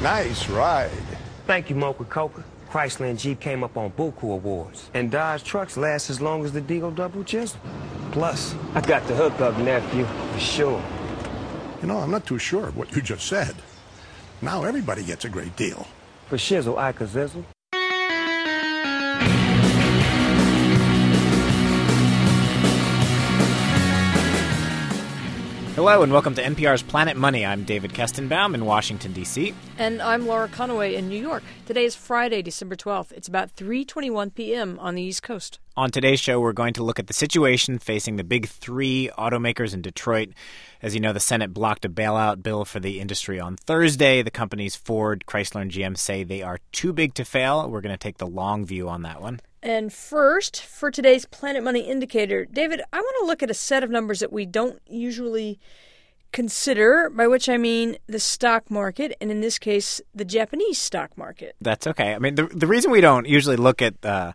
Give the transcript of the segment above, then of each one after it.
Nice ride. Thank you, Mocha Coca. Chrysler and Jeep came up on Buku Awards. And Dodge trucks last as long as the Deagle Double Chisel. Plus, I got the hookup, nephew, for sure. You know, I'm not too sure of what you just said. Now everybody gets a great deal. For shizzle, Ika Zizzle. Hello and welcome to NPR's Planet Money. I'm David Kestenbaum in Washington, D.C. And I'm Laura Conaway in New York. Today is Friday, December 12th. It's about 3:21 p.m. on the East Coast. On today's show, we're going to look at the situation facing the big three automakers in Detroit. As you know, the Senate blocked a bailout bill for the industry on Thursday. The companies Ford, Chrysler, and GM say they are too big to fail. We're going to take the long view on that one. And first, for today's Planet Money Indicator, David, I want to look at a set of numbers that we don't usually consider, by which I mean the stock market, and in this case, the Japanese stock market. That's okay. I mean, the reason we don't usually look at the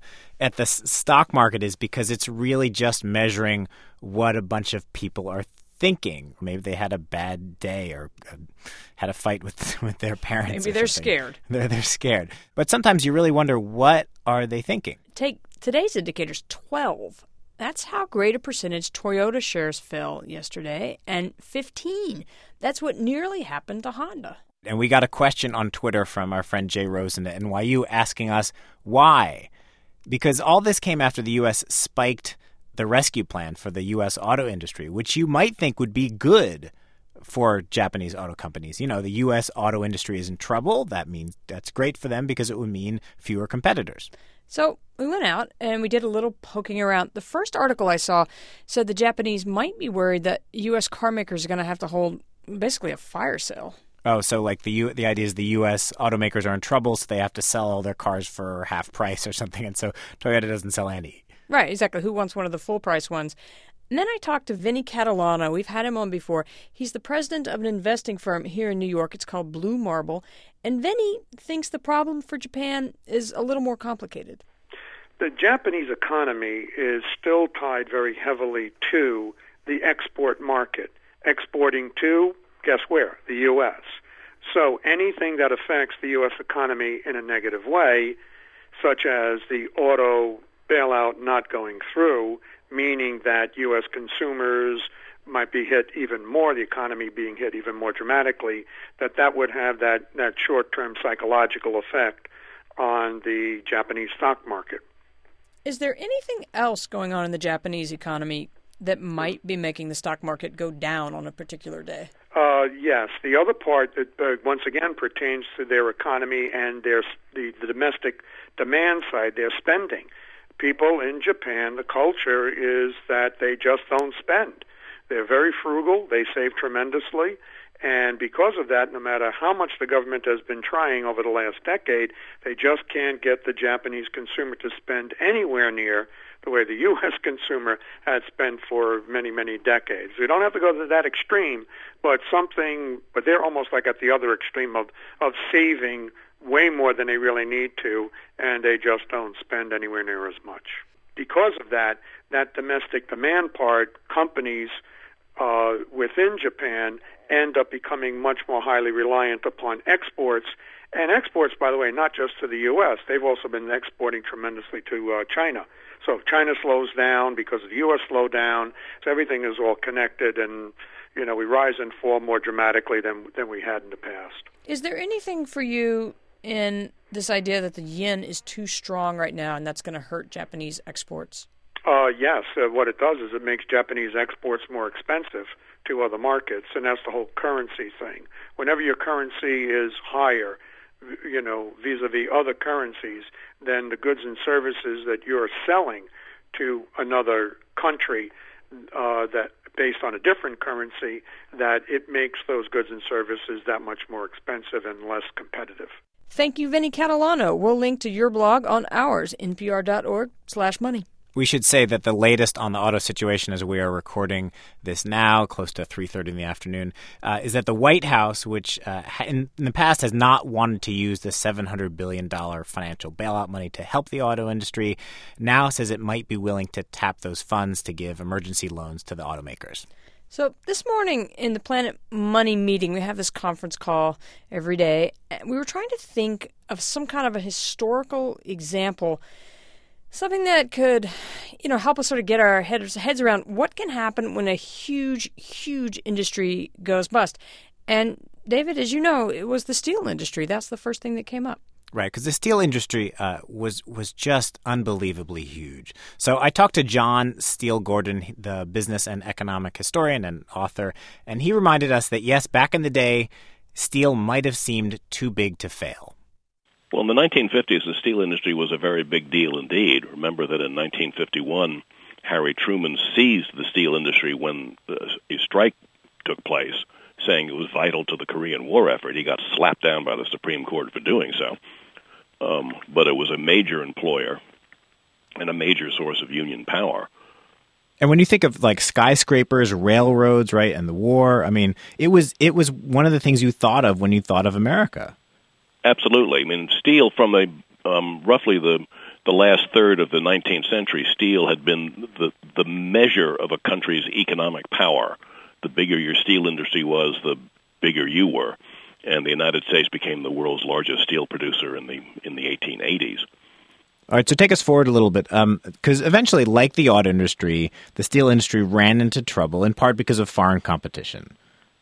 stock market is because it's really just measuring what a bunch of people are thinking. Maybe they had a bad day or had a fight with their parents. Maybe they're scared. They're scared. But sometimes you really wonder, what are they thinking? Take today's indicators, 12. That's how great a percentage Toyota shares fell yesterday, and 15. That's what nearly happened to Honda. And we got a question on Twitter from our friend Jay Rosen at NYU asking us why. Because all this came after the U.S. spiked the rescue plan for the U.S. auto industry, which you might think would be good for Japanese auto companies. You know, the U.S. auto industry is in trouble. That means that's great for them because it would mean fewer competitors. So we went out and we did a little poking around. The first article I saw said the Japanese might be worried that U.S. car makers are going to have to hold basically a fire sale. Oh, so like the idea is the U.S. automakers are in trouble, so they have to sell all their cars for half price or something, and so Toyota doesn't sell any. Right, exactly. Who wants one of the full-price ones? And then I talked to Vinny Catalano. We've had him on before. He's the president of an investing firm here in New York. It's called Blue Marble. And Vinny thinks the problem for Japan is a little more complicated. The Japanese economy is still tied very heavily to the export market. Exporting to, guess where? The U.S. So anything that affects the U.S. economy in a negative way, such as the auto bailout not going through, meaning that U.S. consumers might be hit even more, the economy being hit even more dramatically, that would have that short-term psychological effect on the Japanese stock market. Is there anything else going on in the Japanese economy that might be making the stock market go down on a particular day? Yes. The other part that once again pertains to their economy and the domestic demand side, their spending. People in Japan, the culture is that they just don't spend. They're very frugal. They save tremendously. And because of that, no matter how much the government has been trying over the last decade, they just can't get the Japanese consumer to spend anywhere near the way the U.S. consumer had spent for many, many decades. We don't have to go to that extreme, but they're almost like at the other extreme of saving way more than they really need to, and they just don't spend anywhere near as much. Because of that domestic demand part, companies within Japan end up becoming much more highly reliant upon exports. And exports, by the way, not just to the U.S. They've also been exporting tremendously to China. So if China slows down because of the U.S. slowdown, so everything is all connected, and we rise and fall more dramatically than we had in the past. Is there anything for you in this idea that the yen is too strong right now and that's going to hurt Japanese exports? Yes. What it does is it makes Japanese exports more expensive to other markets, and that's the whole currency thing. Whenever your currency is higher, vis-a-vis other currencies, then the goods and services that you're selling to another country that based on a different currency, that it makes those goods and services that much more expensive and less competitive. Thank you, Vinny Catalano. We'll link to your blog on ours, npr.org/money. We should say that the latest on the auto situation as we are recording this now, close to 3:30 in the afternoon, is that the White House, which in the past has not wanted to use the $700 billion financial bailout money to help the auto industry, now says it might be willing to tap those funds to give emergency loans to the automakers. So this morning in the Planet Money meeting, we have this conference call every day. We were trying to think of some kind of a historical example, something that could, help us sort of get our heads around what can happen when a huge, huge industry goes bust. And David, as you know, it was the steel industry. That's the first thing that came up. Right, because the steel industry was just unbelievably huge. So I talked to John Steele Gordon, the business and economic historian and author, and he reminded us that, yes, back in the day, steel might have seemed too big to fail. Well, in the 1950s, the steel industry was a very big deal indeed. Remember that in 1951, Harry Truman seized the steel industry when a strike took place, saying it was vital to the Korean War effort. He got slapped down by the Supreme Court for doing so. But it was a major employer and a major source of union power. And when you think of like skyscrapers, railroads, right, and the war, I mean, it was one of the things you thought of when you thought of America. Absolutely. I mean, steel from roughly the last third of the 19th century, steel had been the measure of a country's economic power. The bigger your steel industry was, the bigger you were. And the United States became the world's largest steel producer in the 1880s. All right, so take us forward a little bit, because eventually, like the auto industry, the steel industry ran into trouble, in part because of foreign competition.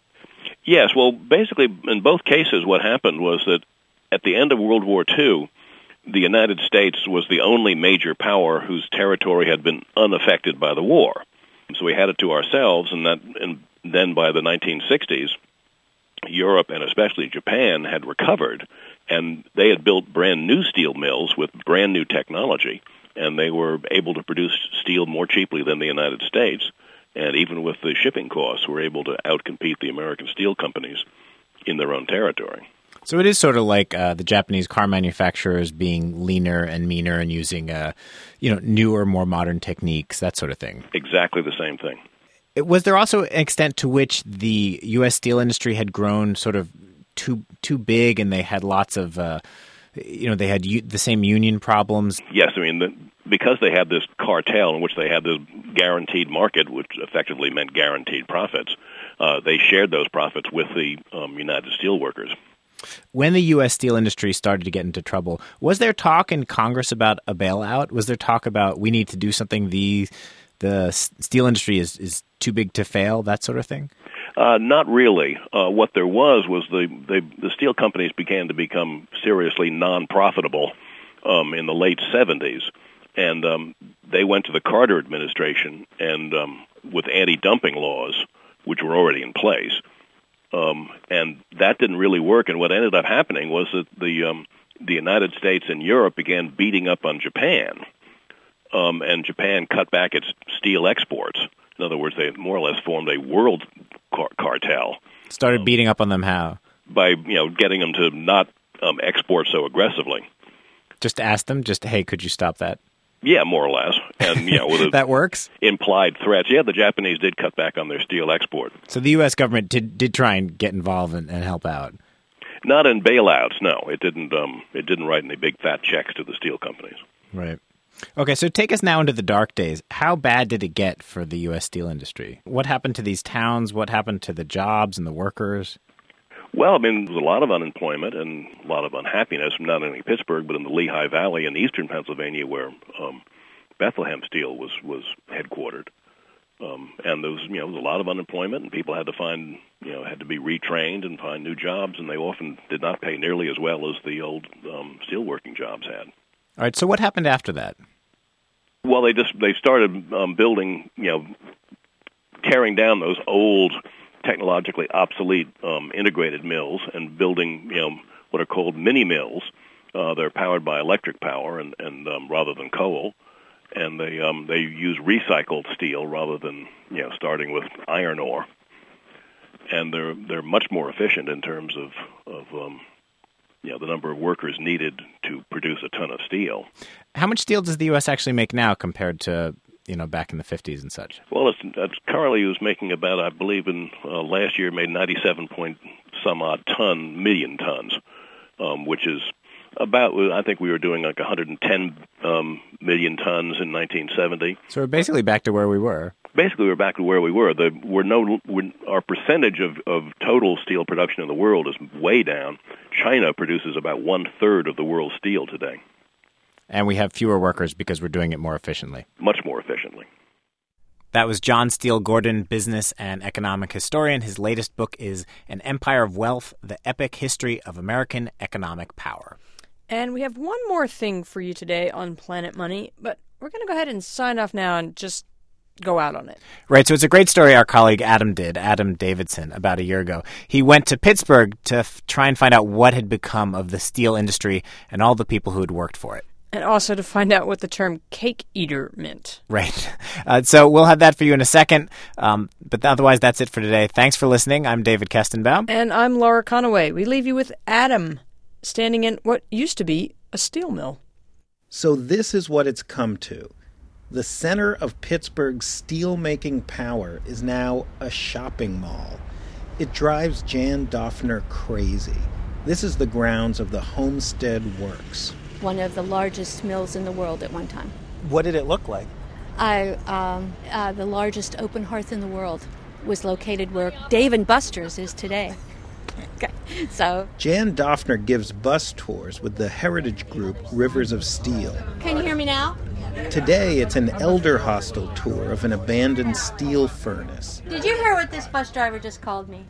Yes, well, basically, in both cases, what happened was that at the end of World War II, the United States was the only major power whose territory had been unaffected by the war. So we had it to ourselves, and then by the 1960s, Europe and especially Japan had recovered, and they had built brand new steel mills with brand new technology, and they were able to produce steel more cheaply than the United States, and even with the shipping costs, were able to outcompete the American steel companies in their own territory. So it is sort of like the Japanese car manufacturers being leaner and meaner and using, newer, more modern techniques, that sort of thing. Exactly the same thing. Was there also an extent to which the U.S. steel industry had grown sort of too big, and they had lots of, they had the same union problems? Yes, I mean, because they had this cartel in which they had this guaranteed market, which effectively meant guaranteed profits, they shared those profits with the United Steelworkers. When the U.S. steel industry started to get into trouble, was there talk in Congress about a bailout? Was there talk about we need to do something, the steel industry is too big to fail, that sort of thing? Not really. What there was the steel companies began to become seriously non-profitable in the late 70s, and they went to the Carter administration and with anti-dumping laws, which were already in place. And that didn't really work, and what ended up happening was that the United States and Europe began beating up on Japan, and Japan cut back its steel exports. In other words, they more or less formed a world cartel. Started beating up on them how? By getting them to not export so aggressively. Just ask them, hey, could you stop that? Yeah, more or less. And with that works? Implied threats. Yeah, the Japanese did cut back on their steel export. So the U.S. government did try and get involved and help out. Not in bailouts, no. It didn't write any big fat checks to the steel companies. Right. Okay, so take us now into the dark days. How bad did it get for the U.S. steel industry? What happened to these towns? What happened to the jobs and the workers? Well, I mean, there was a lot of unemployment and a lot of unhappiness, not only in Pittsburgh, but in the Lehigh Valley in eastern Pennsylvania, where Bethlehem Steel was headquartered. And there was a lot of unemployment, and people had to had to be retrained and find new jobs, and they often did not pay nearly as well as the old steelworking jobs had. All right, so what happened after that? Well, they started building, tearing down those old, technologically obsolete integrated mills and building, what are called mini mills. They're powered by electric power and rather than coal, and they use recycled steel rather than starting with iron ore. And they're much more efficient in terms of the number of workers needed to produce a ton of steel. How much steel does the U.S. actually make now compared to back in the 50s and such? Well, it's currently was making about, I believe, in last year made 97 point some odd million tons, which is about, I think we were doing like 110 million tons in 1970. So we're basically back to where we were. basically we're back to where we were. Our percentage of total steel production in the world is way down. China produces about 1/3 of the world's steel today. And we have fewer workers because we're doing it more efficiently. Much more efficiently. That was John Steele Gordon, business and economic historian. His latest book is An Empire of Wealth, The Epic History of American Economic Power. And we have one more thing for you today on Planet Money, but we're going to go ahead and sign off now and just go out on it. Right, so it's a great story our colleague Adam Davidson, about a year ago. He went to Pittsburgh to try and find out what had become of the steel industry and all the people who had worked for it. And also to find out what the term cake eater meant. Right. So we'll have that for you in a second. But otherwise, that's it for today. Thanks for listening. I'm David Kestenbaum. And I'm Laura Conaway. We leave you with Adam standing in what used to be a steel mill. So this is what it's come to. The center of Pittsburgh's steel-making power is now a shopping mall. It drives Jan Doffner crazy. This is the grounds of the Homestead Works. One of the largest mills in the world at one time. What did it look like? The largest open hearth in the world was located where Dave & Buster's is today. Okay. So Jan Doffner gives bus tours with the heritage group Rivers of Steel. Can you hear me now? Today, it's an elder hostel tour of an abandoned steel furnace. Did you hear what this bus driver just called me?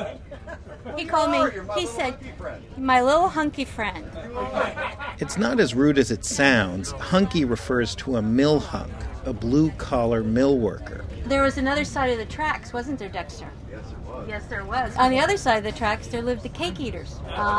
He called me, he said, my little hunky friend. It's not as rude as it sounds. Hunky refers to a mill hunk, a blue-collar mill worker. There was another side of the tracks, wasn't there, Dexter? Yes, there was. On the other side of the tracks, there lived the cake eaters.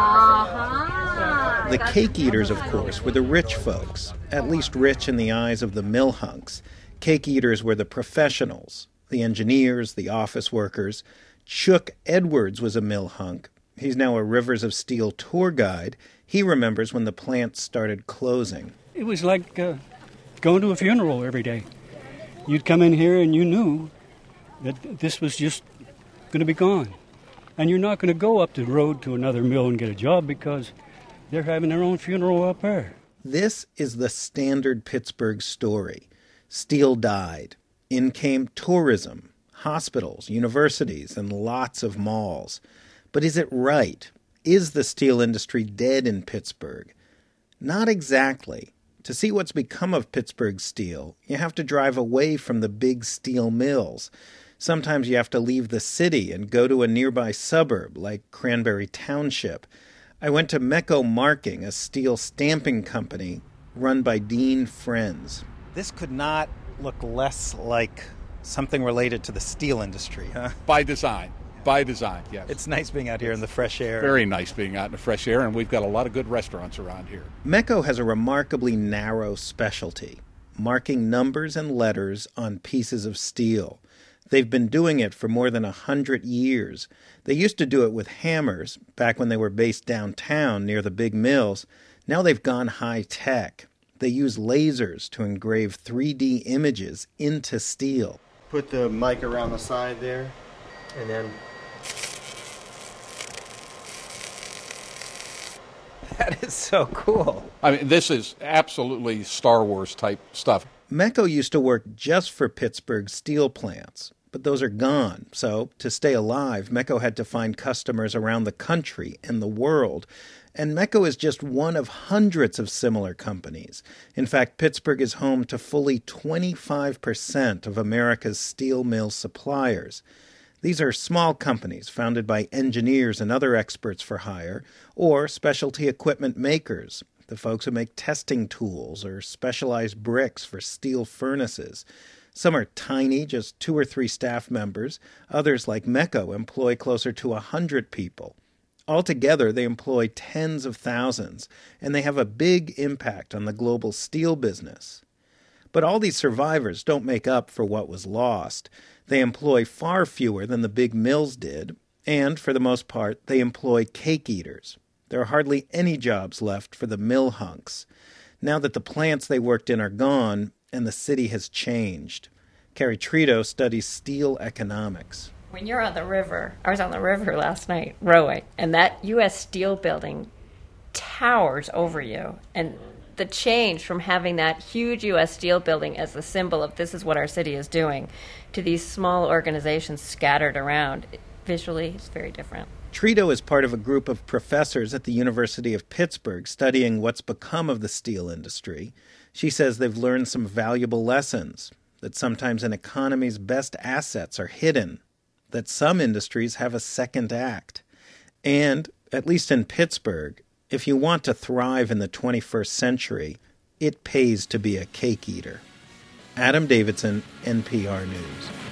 Uh-huh. The cake eaters, of course, were the rich folks, at least rich in the eyes of the mill hunks. Cake eaters were the professionals, the engineers, the office workers. Chuck Edwards was a mill hunk. He's now a Rivers of Steel tour guide. He remembers when the plant started closing. It was like going to a funeral every day. You'd come in here and you knew that this was just going to be gone. And you're not going to go up the road to another mill and get a job because they're having their own funeral up there. This is the standard Pittsburgh story. Steel died. In came tourism, hospitals, universities, and lots of malls. But is it right? Is the steel industry dead in Pittsburgh? Not exactly. To see what's become of Pittsburgh steel, you have to drive away from the big steel mills. Sometimes you have to leave the city and go to a nearby suburb like Cranberry Township. I went to Mecco Marking, a steel stamping company run by Dean Friends. This could not look less like something related to the steel industry, huh? By design. By design, yes. It's nice being out here in the fresh air. Very nice being out in the fresh air, and we've got a lot of good restaurants around here. Mecco has a remarkably narrow specialty, marking numbers and letters on pieces of steel. They've been doing it for more than 100 years. They used to do it with hammers back when they were based downtown near the big mills. Now they've gone high-tech. They use lasers to engrave 3D images into steel. Put the mic around the side there, and then... That is so cool. I mean, this is absolutely Star Wars type stuff. Mecco used to work just for Pittsburgh steel plants, but those are gone. So, to stay alive, Mecco had to find customers around the country and the world. And Mecco is just one of hundreds of similar companies. In fact, Pittsburgh is home to fully 25% of America's steel mill suppliers. These are small companies founded by engineers and other experts for hire, or specialty equipment makers, the folks who make testing tools or specialized bricks for steel furnaces. Some are tiny, just 2 or 3 staff members. Others, like Mecco, employ closer to 100 people. Altogether, they employ tens of thousands, and they have a big impact on the global steel business. But all these survivors don't make up for what was lost. They employ far fewer than the big mills did, and, for the most part, they employ cake eaters. There are hardly any jobs left for the mill hunks, now that the plants they worked in are gone and the city has changed. Carrie Trito studies steel economics. When you're on the river, I was on the river last night rowing, and that U.S. Steel building towers over you. And the change from having that huge U.S. Steel building as the symbol of this is what our city is doing to these small organizations scattered around, visually it's very different. Trito is part of a group of professors at the University of Pittsburgh studying what's become of the steel industry. She says they've learned some valuable lessons, that sometimes an economy's best assets are hidden, that some industries have a second act. And, at least in Pittsburgh, if you want to thrive in the 21st century, it pays to be a cake eater. Adam Davidson, NPR News.